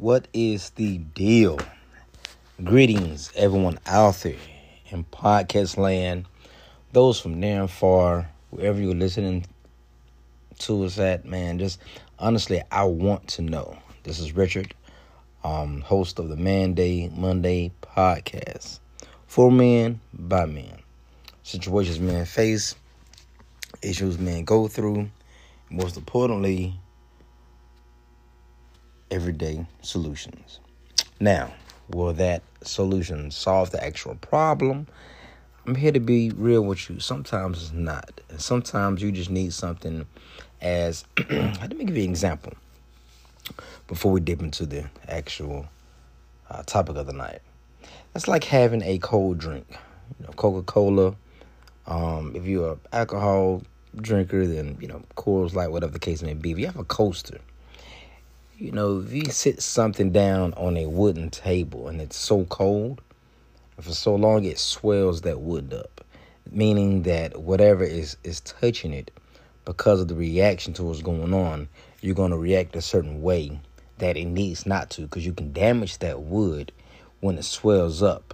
What is the deal? Greetings, everyone out there in podcast land, those from near and far, wherever you're listening to us at, man. Just honestly, I want to know. This is Richard, host of the Monday podcast. For men, by men. Situations men face, issues men go through, most importantly, everyday solutions. Now, will that solution solve the actual problem? I'm here to be real with you. Sometimes it's not. And sometimes you just need something as, let me give you an example before we dip into the actual topic of the night. That's like having a cold drink, Coca-Cola. If you're an alcohol drinker, then, Coors Light, whatever the case may be. If you have a coaster, if you sit something down on a wooden table and it's so cold, and for so long it swells that wood up, meaning that whatever is touching it, because of the reaction to what's going on, you're going to react a certain way that it needs not to, because you can damage that wood when it swells up.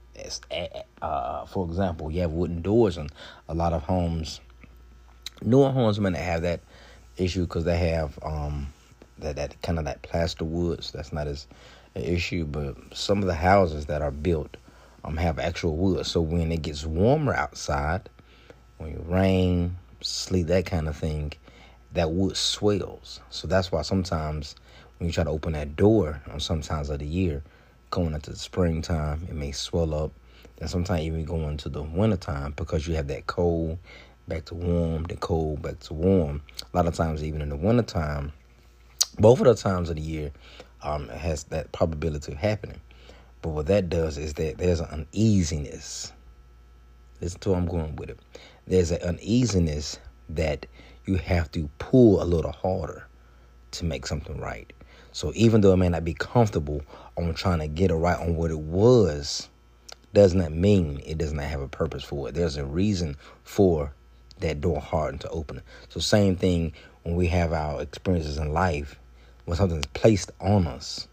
For example, you have wooden doors in a lot of homes. Newer homes may not have that issue because they have that kind of that plaster wood, so that's not as an issue. But some of the houses that are built have actual wood, so when it gets warmer outside, when you rain, sleet, that kind of thing, that wood swells. So that's why sometimes when you try to open that door on some times of the year, going into the springtime, it may swell up. And sometimes even going into the wintertime, because you have that cold back to warm, the cold back to warm. A lot of times, even in the wintertime, both of the times of the year, it has that probability of happening. But what that does is that there's an uneasiness. Listen to where I'm going with it. There's an uneasiness that you have to pull a little harder to make something right. So even though it may not be comfortable on trying to get it right on what it was, does not mean it does not have a purpose for it. There's a reason for that door hardened to open it. So same thing when we have our experiences in life, when something's placed on us.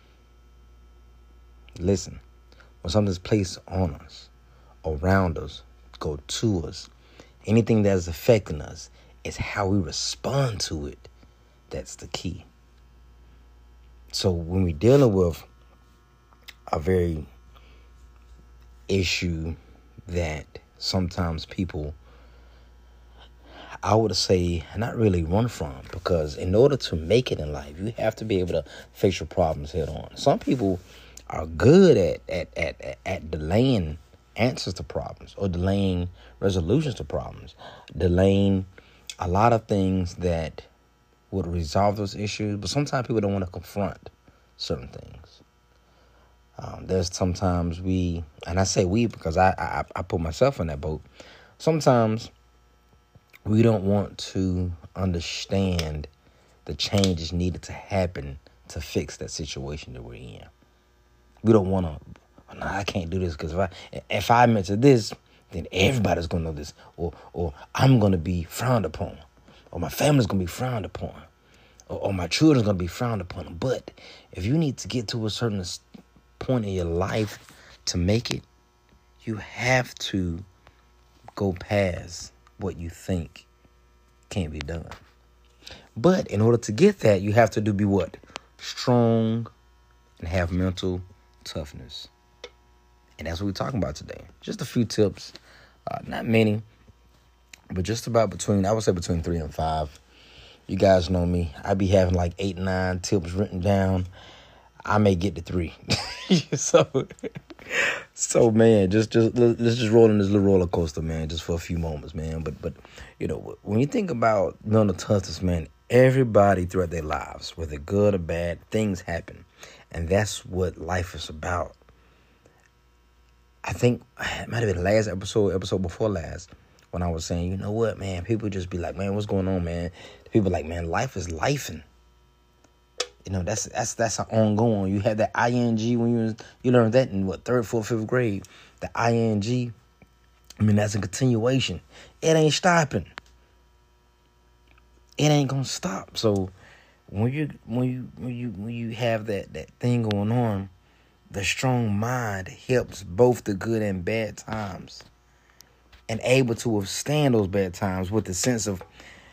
Listen, when something's placed on us, around us, go to us, anything that is affecting us, is how we respond to it. That's the key. So when we're dealing with a very issue that sometimes people, I would say, not really run from, because in order to make it in life, you have to be able to face your problems head on. Some people are good at delaying answers to problems, or delaying resolutions to problems, delaying a lot of things that would resolve those issues. But sometimes people don't want to confront certain things. There's sometimes and I say we because I put myself in that boat. Sometimes we don't want to understand the changes needed to happen to fix that situation that we're in. We don't want to, no, I can't do this because if I mention this, then everybody's going to know this, or I'm going to be frowned upon, or my family's going to be frowned upon, or my children's going to be frowned upon. But if you need to get to a certain point in your life to make it, you have to go past what you think can't be done. But in order to get that, you have to be what? Strong and have mental toughness. And that's what we're talking about today. Just a few tips, not many, but just about between 3 and 5. You guys know me. I be having like 8, 9 tips written down. I may get to 3. So man, let's just roll in this little roller coaster, man, just for a few moments, man. But when you think about mental toughness, man, everybody throughout their lives, whether good or bad, things happen, and that's what life is about. I think it might have been the last episode before last, when I was saying, you know what, man, people just be like, man, what's going on, man? People like, man, life is lifing. That's an ongoing. You had that ing when you learned that in 3rd, 4th, 5th grade. The ing, that's a continuation. It ain't stopping. It ain't gonna stop. So when you have that thing going on, the strong mind helps both the good and bad times, and able to withstand those bad times with a sense of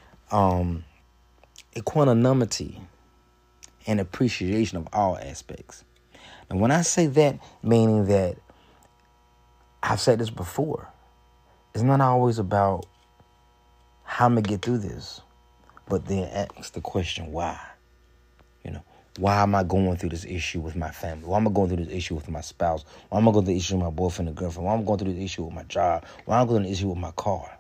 equanimity and appreciation of all aspects. And when I say that, meaning that I've said this before, it's not always about how I'm going to get through this, but then ask the question, why? Why am I going through this issue with my family? Why am I going through this issue with my spouse? Why am I going through this issue with my boyfriend and girlfriend? Why am I going through this issue with my job? Why am I going through this issue with my car?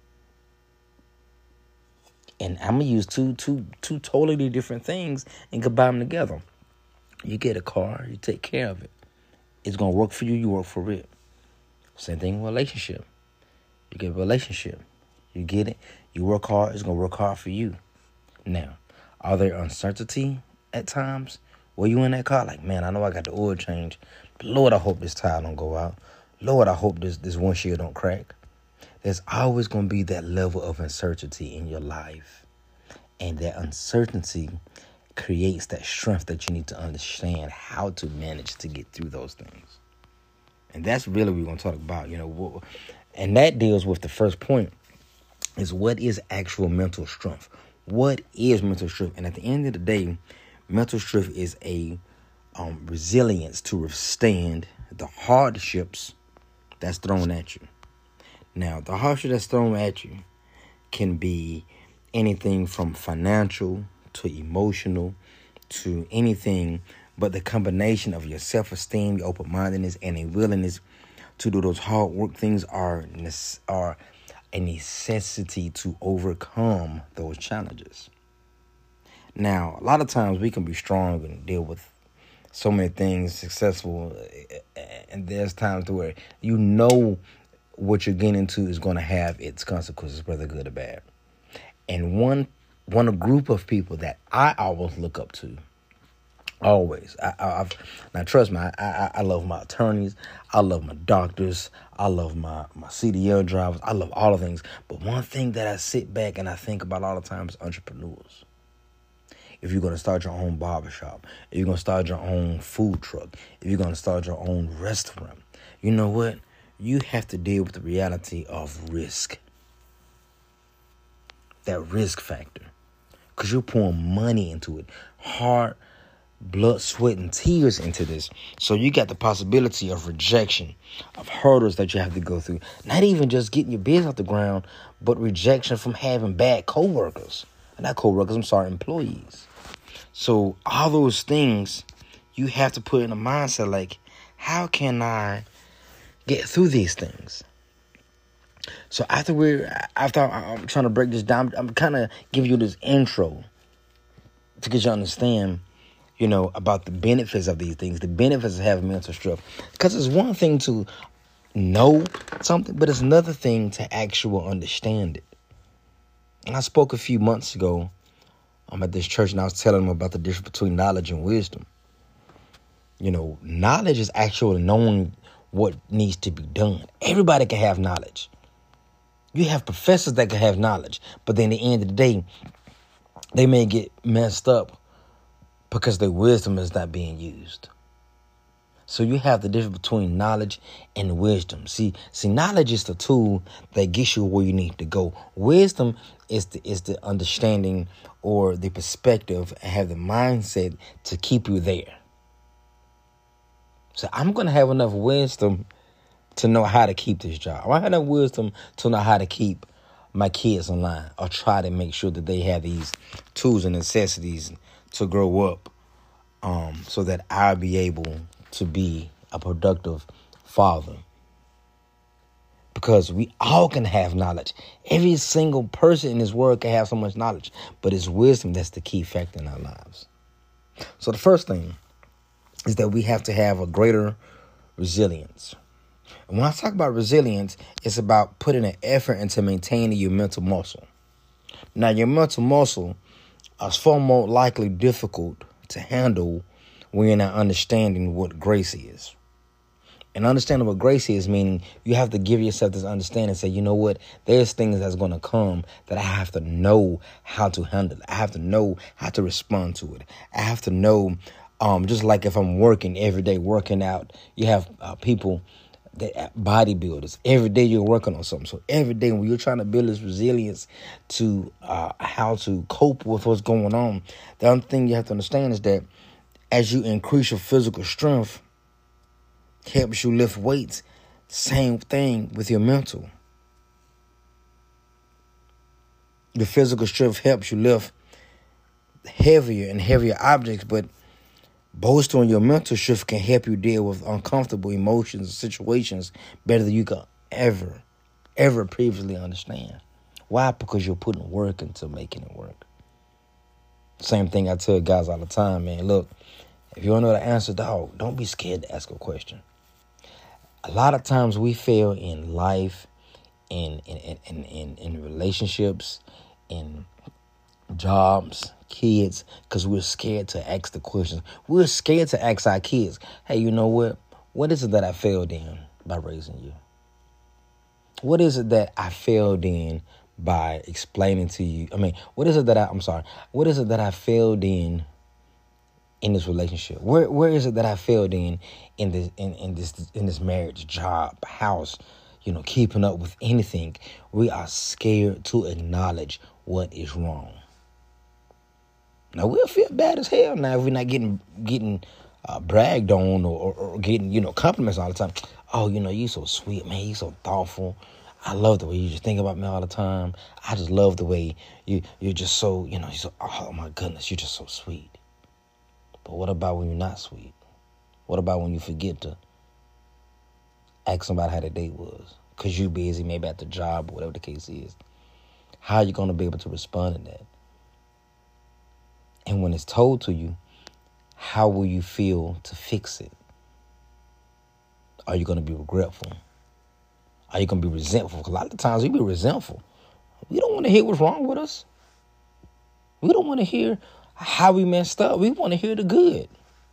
And I'm going to use two totally different things and combine them together. You get a car, you take care of it. It's going to work for you, you work for it. Same thing with relationship. You get a relationship. You get it, you work hard, it's going to work hard for you. Now, are there uncertainty at times? Were you in that car like, man, I know I got the oil change, but Lord, I hope this tire don't go out. Lord, I hope this windshield don't crack. There's always going to be that level of uncertainty in your life. And that uncertainty creates that strength that you need to understand how to manage to get through those things. And that's really what we're going to talk about, and that deals with the first point, is what is actual mental strength? What is mental strength? And at the end of the day, mental strength is a resilience to withstand the hardships that's thrown at you. Now, the hardship that's thrown at you can be anything from financial to emotional to anything, but the combination of your self-esteem, your open-mindedness, and a willingness to do those hard work things are a necessity to overcome those challenges. Now, a lot of times we can be strong and deal with so many things successful, and there's times to where what you're getting into is going to have its consequences, whether good or bad. And one group of people that I always look up to, always. Now, trust me, I love my attorneys. I love my doctors. I love my CDL drivers. I love all the things. But one thing that I sit back and I think about all the time is entrepreneurs. If you're going to start your own barbershop, if you're going to start your own food truck, if you're going to start your own restaurant, you know what? You have to deal with the reality of risk. That risk factor. Because you're pouring money into it. Heart, blood, sweat, and tears into this. So you got the possibility of rejection, of hurdles that you have to go through. Not even just getting your business off the ground, but rejection from having bad coworkers. Not coworkers, employees. So all those things you have to put in a mindset like, how can I get through these things? So after I'm trying to break this down, I'm kind of giving you this intro to get you to understand, about the benefits of these things, the benefits of having mental strength. Because it's one thing to know something, but it's another thing to actually understand it. And I spoke a few months ago at this church, and I was telling them about the difference between knowledge and wisdom. Knowledge is actually knowing what needs to be done. Everybody can have knowledge. You have professors that can have knowledge, but then at the end of the day, they may get messed up because their wisdom is not being used. So you have the difference between knowledge and wisdom. See, knowledge is the tool that gets you where you need to go. Wisdom is the understanding or the perspective and have the mindset to keep you there. So I'm going to have enough wisdom to know how to keep this job. I have enough wisdom to know how to keep my kids online or try to make sure that they have these tools and necessities to grow up so that I'll be able to be a productive father. Because we all can have knowledge. Every single person in this world can have so much knowledge. But it's wisdom that's the key factor in our lives. So the first thing is that we have to have a greater resilience. And when I talk about resilience, it's about putting an effort into maintaining your mental muscle. Now, your mental muscle is far more likely difficult to handle when you're not understanding what grace is. And understanding what grace is, meaning you have to give yourself this understanding and say, you know what, there's things that's going to come that I have to know how to handle. I have to know how to respond to it. I have to know, just like if I'm working every day, working out, you have people, that bodybuilders, every day you're working on something. So every day when you're trying to build this resilience to how to cope with what's going on, the other thing you have to understand is that as you increase your physical strength, helps you lift weights. Same thing with your mental. Your physical strength helps you lift heavier and heavier objects, but bolstering your mental strength can help you deal with uncomfortable emotions and situations better than you could ever previously understand. Why? Because you're putting work into making it work. Same thing I tell guys all the time, man. Look, if you don't know the answer, dog, don't be scared to ask a question. A lot of times we fail in life, in relationships, in jobs, kids, because we're scared to ask the questions. We're scared to ask our kids, hey, you know what? What is it that I failed in by raising you? What is it that I failed in by explaining to you? What is it that what is it that I failed in this relationship? Where is it that I failed in this marriage, job, house, keeping up with anything? We are scared to acknowledge what is wrong. Now we'll feel bad as hell now if we're not getting bragged on or getting compliments all the time. Oh, you so sweet, man. You so thoughtful. I love the way you just think about me all the time. I just love the way you're just so you're so, oh my goodness, you're just so sweet. But what about when you're not sweet? What about when you forget to ask somebody how their day was? Because you're busy, maybe at the job, or whatever the case is. How are you going to be able to respond to that? And when it's told to you, how will you feel to fix it? Are you going to be regretful? Are you going to be resentful? Because a lot of times we be resentful. We don't want to hear what's wrong with us. We don't want to hear how we messed up. We want to hear the good.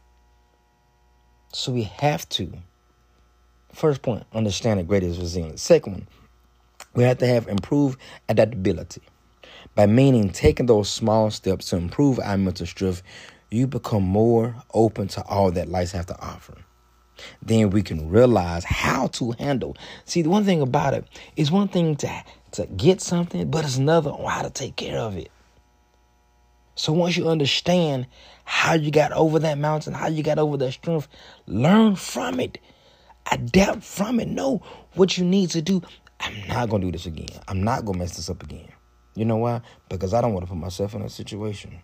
So we have to, first point, understand that greatest resilience. Second one, we have to have improved adaptability. By meaning taking those small steps to improve our mental strength, you become more open to all that life has to offer. Then we can realize how to handle. See, the one thing about it is one thing to get something, but it's another on how to take care of it. So once you understand how you got over that mountain, how you got over that strength, learn from it. Adapt from it. Know what you need to do. I'm not going to do this again. I'm not going to mess this up again. You know why? Because I don't want to put myself in a situation.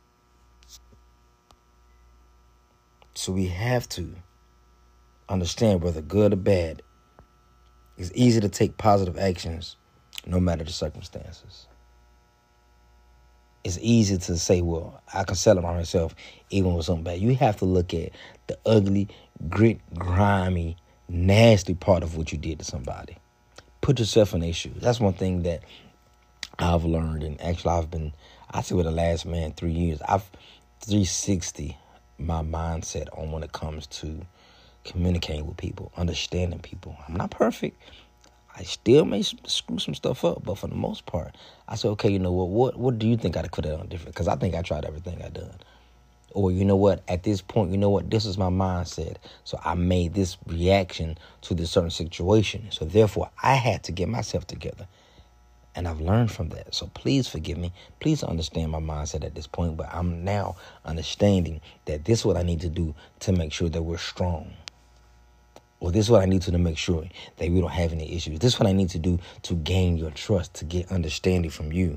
So we have to understand whether good or bad. It's easy to take positive actions no matter the circumstances. It's easy to say, well, I can celebrate myself even with something bad. You have to look at the ugly, grit, grimy, nasty part of what you did to somebody. Put yourself in their shoes. That's one thing that I've learned. And actually, I say with the last 3 years, I've 360 my mindset on when it comes to communicating with people, understanding people. I'm not perfect. I still may screw some stuff up, but for the most part, I say, okay, you know what do you think I could have done different? Because I think I tried everything I done. Or you know what, at this point, this is my mindset. So I made this reaction to this certain situation. So therefore, I had to get myself together. And I've learned from that. So please forgive me. Please understand my mindset at this point. But I'm now understanding that this is what I need to do to make sure that we're strong. Or this is what I need to do to make sure that we don't have any issues. This is what I need to do to gain your trust, to get understanding from you.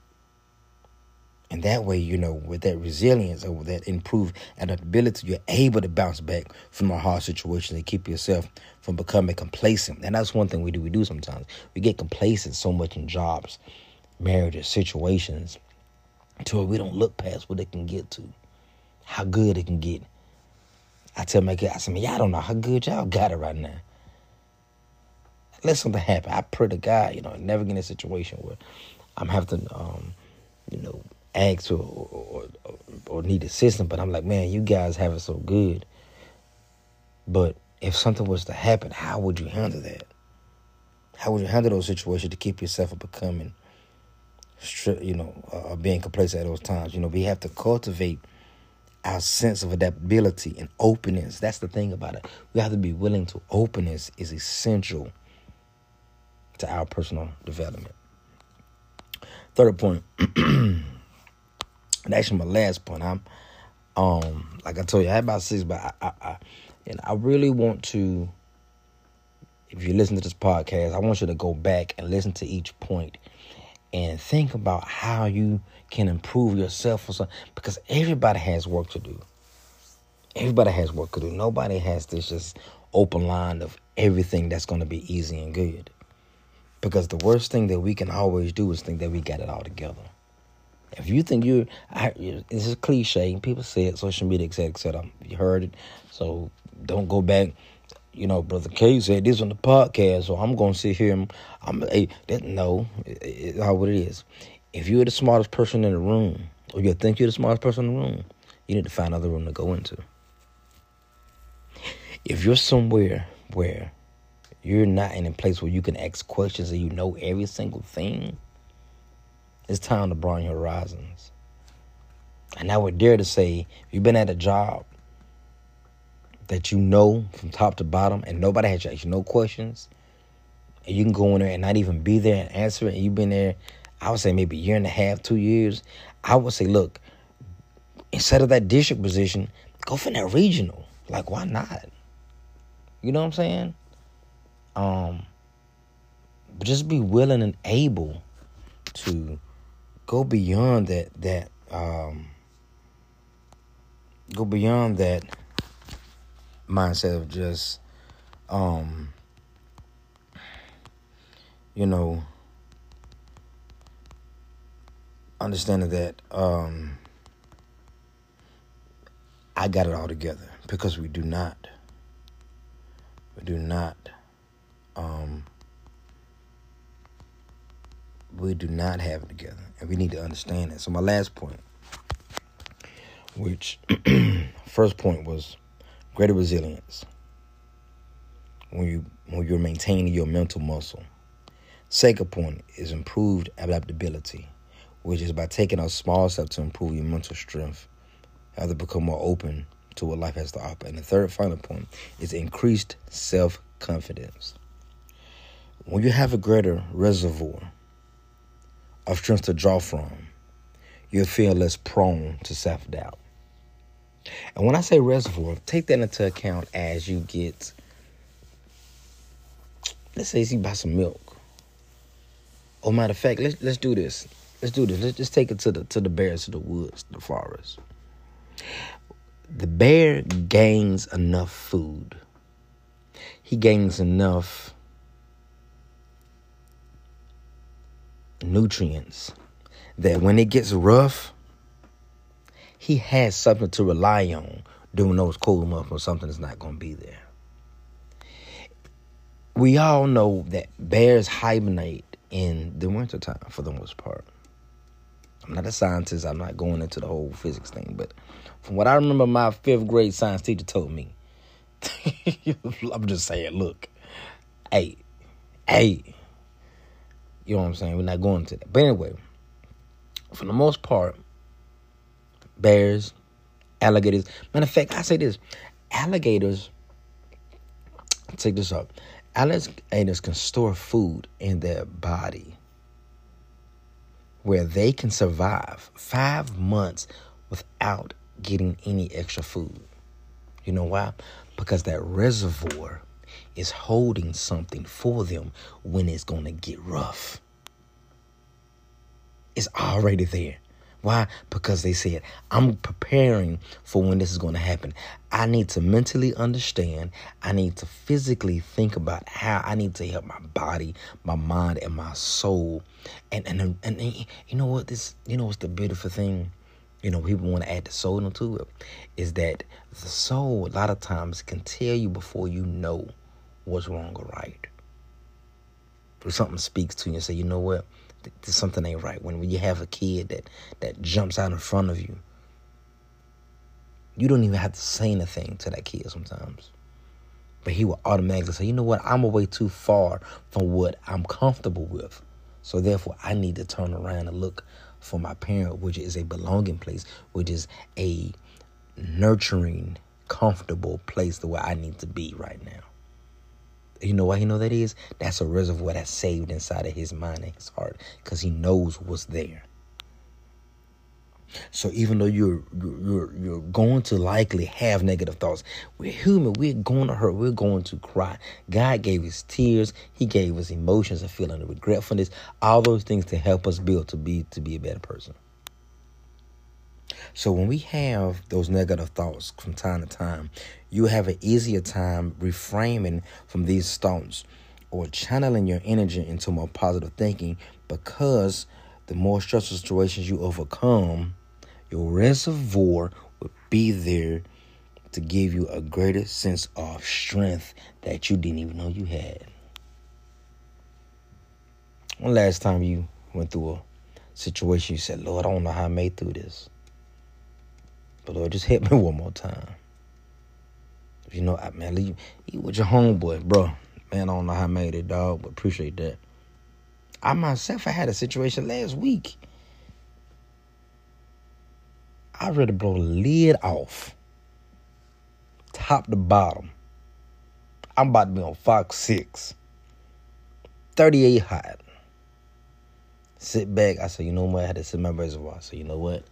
And that way, with that resilience or with that improved adaptability, you're able to bounce back from a hard situation and keep yourself from becoming complacent. And that's one thing we do sometimes. We get complacent so much in jobs, marriages, situations, to where we don't look past what it can get to, how good it can get. I tell my kids, y'all don't know how good y'all got it right now. Let something happen. I pray to God, never get in a situation where I'm having to, ask or need assistance. But I'm like, man, you guys have it so good. But if something was to happen, how would you handle that? How would you handle those situations to keep yourself from becoming, being complacent at those times? We have to cultivate our sense of adaptability and openness. That's the thing about it. We have to be willing to. Openness is essential to our personal development. Third point, and actually my last point. I'm, like I told you, I had about 6, but I really want to. If you listen to this podcast, I want you to go back and listen to each point and think about how you can improve yourself or something, because everybody has work to do. Everybody has work to do. Nobody has this just open line of everything that's going to be easy and good. Because the worst thing that we can always do is think that we got it all together. If you think it's a cliche, people say it, social media, etc. You heard it, so don't go back. Brother K said this on the podcast, so I'm going to sit here and it's not what it is. If you're the smartest person in the room, or you think you're the smartest person in the room, you need to find another room to go into. If you're somewhere where you're not in a place where you can ask questions and you know every single thing, it's time to broaden your horizons. And I would dare to say, if you've been at a job that you know from top to bottom and nobody has asked you no questions, and you can go in there and not even be there and answer it, and you've been there, I would say maybe a year and a half, 2 years, I would say, look, instead of that district position, go for that regional. Like, why not? You know what I'm saying? But just be willing and able to go beyond that mindset of just, understanding that I got it all together, because we do not. We do not have it together, and we need to understand that. So my last point, which first point was greater resilience when you're maintaining your mental muscle. Second point is improved adaptability, which is by taking a small step to improve your mental strength, how to become more open to what life has to offer. And the third final point is increased self-confidence. When you have a greater reservoir of strength to draw from, you'll feel less prone to self-doubt. And when I say reservoir, take that into account as you get, let's say you buy some milk. Or matter of fact, let's do this. Let's just take it to the bears, to the woods, the forest. The bear gains enough food. He gains enough nutrients that when it gets rough, he has something to rely on during those cold months when something is not going to be there. We all know that bears hibernate in the wintertime for the most part. I'm not a scientist. I'm not going into the whole physics thing. But from what I remember, my 5th grade science teacher told me, I'm just saying, look, hey, you know what I'm saying? We're not going into that. But anyway, for the most part, bears, alligators. Matter of fact, I say this. Alligators, take this up. Alligators can store food in their body where they can survive 5 months without getting any extra food. You know why? Because that reservoir is holding something for them when it's going to get rough. It's already there. Why? Because they said, I'm preparing for when this is going to happen. I need to mentally understand. I need to physically think about how I need to help my body, my mind, and my soul. And you know what? What's the beautiful thing? People want to add the soul into it. Is that the soul, a lot of times, can tell you before you know what's wrong or right. If something speaks to you and say, you know what? Something ain't right. When you have a kid that jumps out in front of you, you don't even have to say anything to that kid sometimes. But he will automatically say, you know what, I'm away too far from what I'm comfortable with. So therefore, I need to turn around and look for my parent, which is a belonging place, which is a nurturing, comfortable place the way I need to be right now. You know why he know that is? That's a reservoir that's saved inside of his mind and his heart, because he knows what's there. So even though you're going to likely have negative thoughts, we're human. We're going to hurt. We're going to cry. God gave us tears. He gave us emotions, a feeling of regretfulness, all those things to help us build to be a better person. So when we have those negative thoughts from time to time, you have an easier time reframing from these thoughts or channeling your energy into more positive thinking, because the more stressful situations you overcome, your reservoir will be there to give you a greater sense of strength that you didn't even know you had. When last time you went through a situation you said, Lord, I don't know how I made through this, but Lord, just hit me one more time. You know, man, leave with your homeboy, bro. Man, I don't know how I made it, dog, but appreciate that. I myself, I had a situation last week. I ready to blow the lid off, top to bottom. I'm about to be on Fox 6, 38 hot. Sit back. I said, you know what? I had to sit in my reservoir. I said, you know what?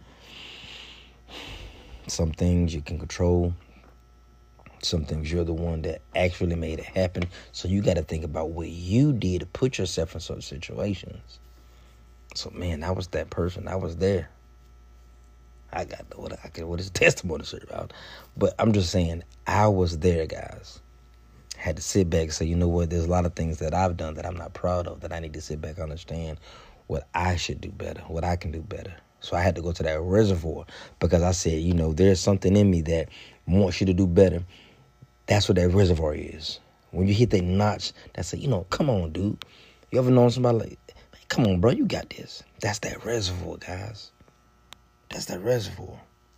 Some things you can control. Some things you're the one that actually made it happen. So you got to think about what you did to put yourself in such situations. So, man, I was that person. I was there. I got what is testimony to about. But I'm just saying, I was there, guys. Had to sit back and say, you know what, there's a lot of things that I've done that I'm not proud of, that I need to sit back and understand what I should do better, what I can do better. So I had to go to that reservoir, because I said, you know, there's something in me that wants you to do better. That's what that reservoir is. When you hit that notch, that's you know, come on, dude. You ever known somebody like, man, come on, bro, you got this. That's that reservoir, guys. That's that reservoir.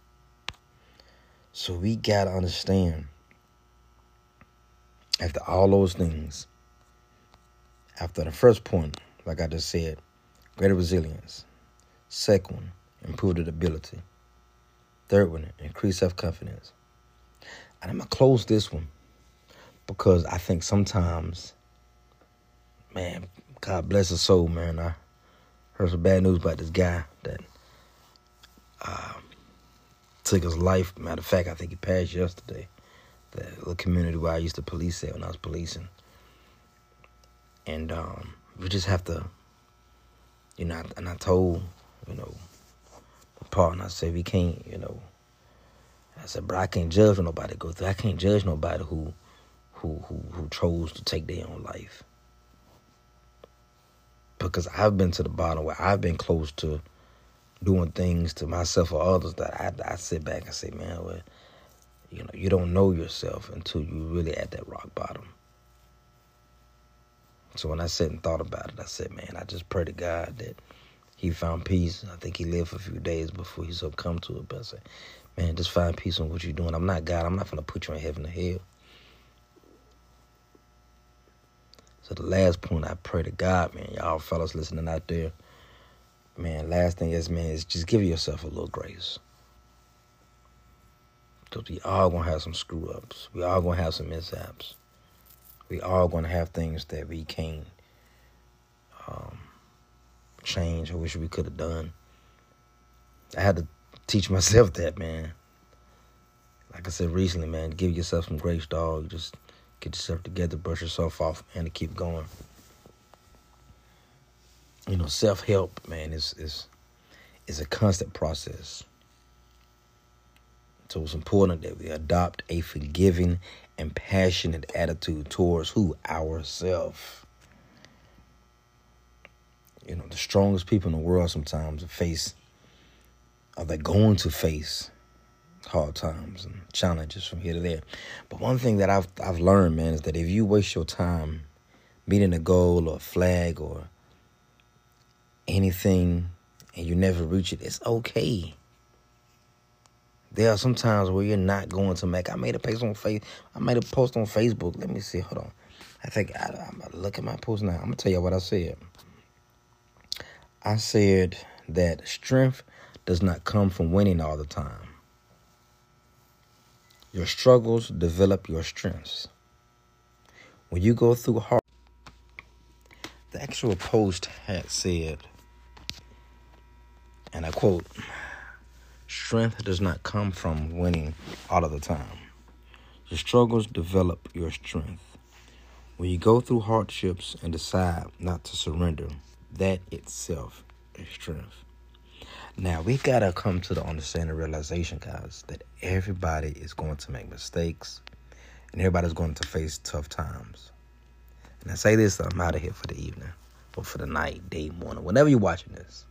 So we got to understand, after all those things, after the first point, like I just said, greater resilience. Second one, improved ability. Third one, increased self-confidence. And I'm going to close this one because I think sometimes, man, God bless his soul, man. I heard some bad news about this guy that took his life. Matter of fact, I think he passed yesterday. That little community where I used to police at when I was policing. And we just have to, you know, and I told, you know, my partner, I said, we can't, you know, I said, bro, I can't judge what nobody go through. I can't judge nobody who chose to take their own life. Because I've been to the bottom where I've been close to doing things to myself or others that I sit back and say, man, well, you know, you don't know yourself until you really at that rock bottom. So when I sat and thought about it, I said, man, I just pray to God that he found peace. I think he lived for a few days before he succumbed to it. But I said, man, just find peace on what you're doing. I'm not God. I'm not going to put you in heaven or hell. So the last point, I pray to God, man, y'all fellas listening out there, man, last thing is, man, is just give yourself a little grace. Because we all going to have some screw-ups. We all going to have some mishaps. We all going to have things that we can't change or wish we could have done. I had to teach myself that, man. Like I said recently, man, give yourself some grace, dog. Just get yourself together, brush yourself off, man, and keep going. You know, self-help, man, is a constant process. So it's important that we adopt a forgiving and passionate attitude towards who? Ourselves. You know, the strongest people in the world sometimes they're going to face hard times and challenges from here to there. But one thing that I've learned, man, is that if you waste your time meeting a goal or a flag or anything and you never reach it, it's okay. There are some times where you're not going to make. I made a post on Facebook. Let me see. Hold on. I think I'm going to look at my post now. I'm going to tell you what I said. I said that strength does not come from winning all the time. Your struggles develop your strengths. When you go through hard, the actual post had said, and I quote, strength does not come from winning all of the time. Your struggles develop your strength. When you go through hardships and decide not to surrender, that itself is strength. Now, we got to come to the understanding, realization, guys, that everybody is going to make mistakes and everybody's going to face tough times. And I say this, I'm out of here for the evening or for the night, day, morning, whenever you're watching this.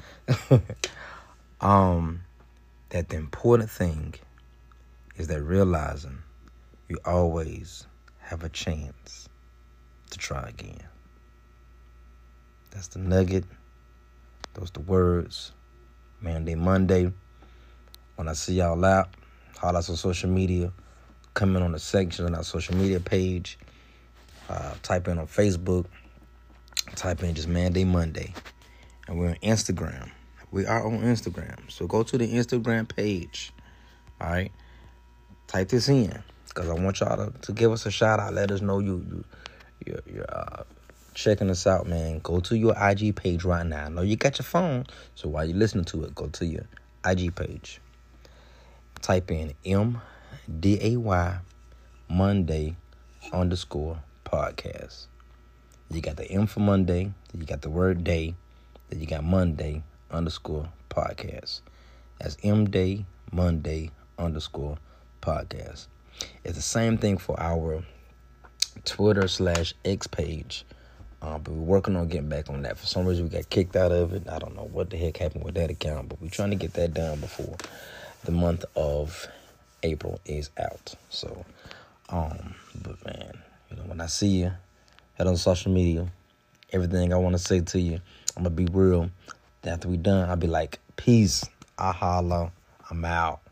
That the important thing is that realizing you always have a chance to try again. That's the nugget. Those the words. Manday, Monday. When I see y'all out, holler us on social media. Comment on the section on our social media page. Type in on Facebook. Type in just Manday, Monday. And we're on Instagram. We are on Instagram. So go to the Instagram page. All right. Type this in. Because I want y'all to give us a shout out. Let us know you're checking us out, man. Go to your IG page right now. I know you got your phone. So while you're listening to it, go to your IG page. Type in MDAY Monday _podcast. You got the M for Monday. You got the word day. Then you got Monday _podcast. That's MDAY Monday _podcast. It's the same thing for our Twitter /X page. But we're working on getting back on that. For some reason, we got kicked out of it. I don't know what the heck happened with that account, but we're trying to get that done before the month of April is out. So, but man, when I see you, head on social media, everything I want to say to you, I'm going to be real. After we done, I'll be like, peace, I holla, I'm out.